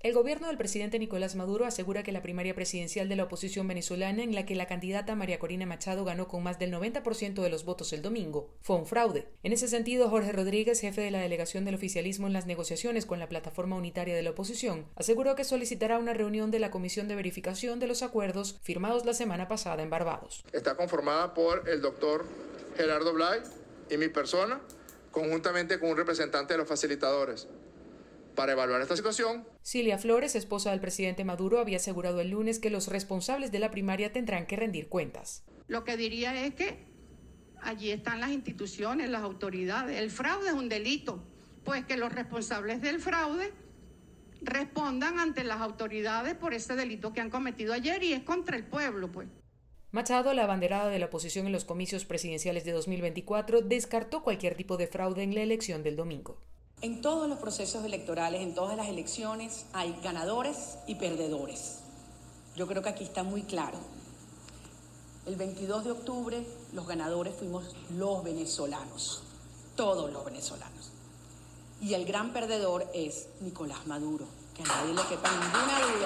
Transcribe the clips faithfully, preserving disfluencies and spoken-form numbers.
El gobierno del presidente Nicolás Maduro asegura que la primaria presidencial de la oposición venezolana, en la que la candidata María Corina Machado ganó con más del noventa por ciento de los votos el domingo, fue un fraude. En ese sentido, Jorge Rodríguez, jefe de la delegación del oficialismo en las negociaciones con la plataforma unitaria de la oposición, aseguró que solicitará una reunión de la Comisión de Verificación de los acuerdos firmados la semana pasada en Barbados. Está conformada por el doctor Gerardo Blay y mi persona, conjuntamente con un representante de los facilitadores, para evaluar esta situación. Cilia Flores, esposa del presidente Maduro, había asegurado el lunes que los responsables de la primaria tendrán que rendir cuentas. Lo que diría es que allí están las instituciones, las autoridades. El fraude es un delito, pues que los responsables del fraude respondan ante las autoridades por ese delito que han cometido ayer, y es contra el pueblo, pues. Machado, la abanderada de la oposición en los comicios presidenciales de dos mil veinticuatro, descartó cualquier tipo de fraude en la elección del domingo. En todos los procesos electorales, en todas las elecciones, hay ganadores y perdedores. Yo creo que aquí está muy claro. El veintidós de octubre, los ganadores fuimos los venezolanos, todos los venezolanos. Y el gran perdedor es Nicolás Maduro, que a nadie le quepa ninguna duda.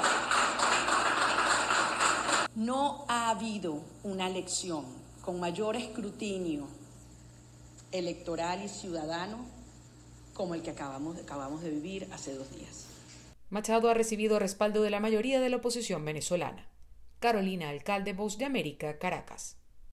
No ha habido una elección con mayor escrutinio electoral y ciudadano como el que acabamos, acabamos de vivir hace dos días. Machado ha recibido respaldo de la mayoría de la oposición venezolana. Carolina Alcalde, Voz de América, Caracas.